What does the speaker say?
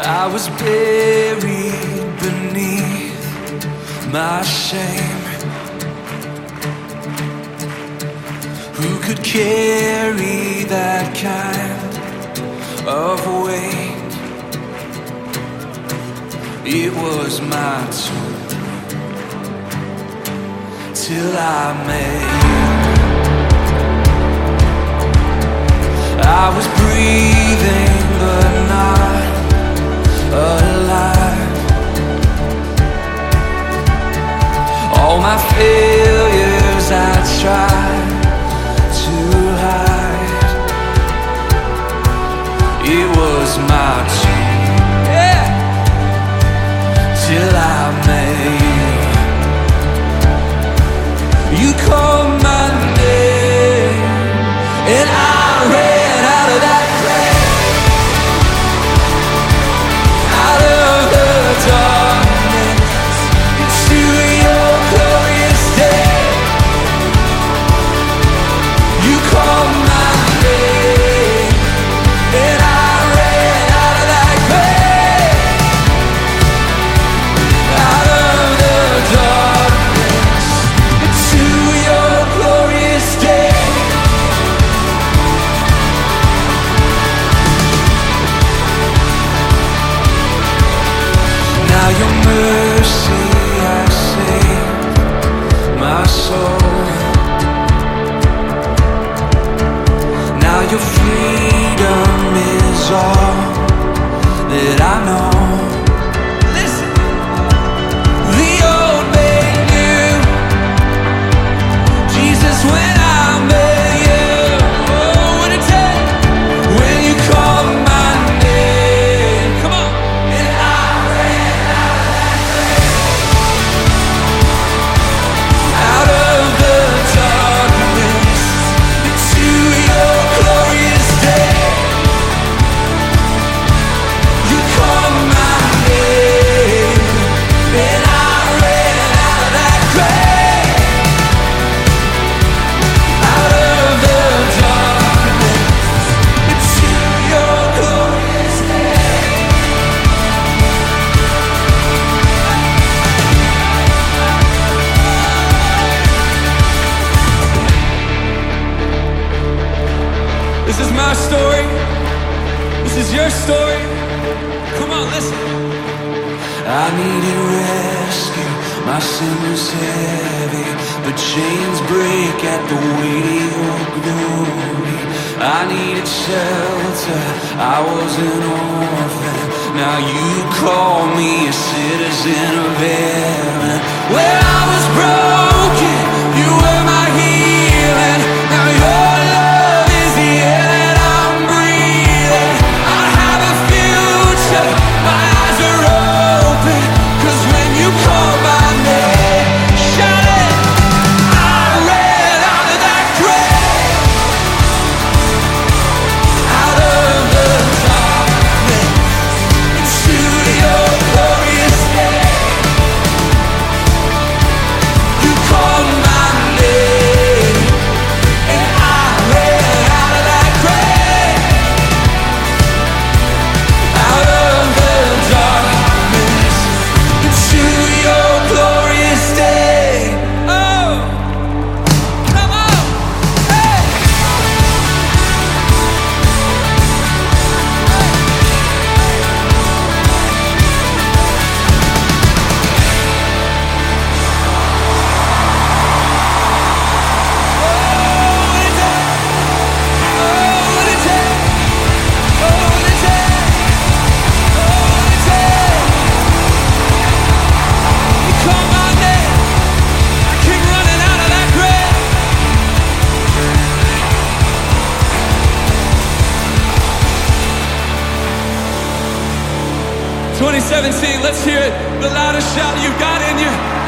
I was buried beneath my shame. Who could carry that kind of weight? It was my turn till I made. I was breathing but not alive. All my failures I tried to hide. It was my turn, yeah, till I made. You called my name and I ran out of that grave, out of the darkness into your glorious day. You called my name and I ran out of that grave, out of the darkness into your glorious day. Now your mercy has saved my soul. Now your freedom is all that I know. Listen, the old made new. Jesus, when I met you, oh, what a day when you called my name. Come on, and I ran out of the darkness into your glorious day. You called my name and I ran out of that grave, out of the darkness into your glorious day. This is my story. This is your story. Come on, listen. I needed rescue. My sin was heavy, but chains break at the weight of your glory. I needed shelter. I was an orphan. Now you call me a citizen of heaven. When I was broken, you were my healing. Now your love is the air that I'm breathing. I have a future. My eyes are open. 'Cause when you call my name, shout it, I ran out of that grave, out of the darkness into your glorious day. You called my name and I ran out of that grave, out of the darkness into your glorious day. Oh, come on, hey. You call my name, I came running out of that grave. 2017, let's hear it. The loudest shout you've got in you.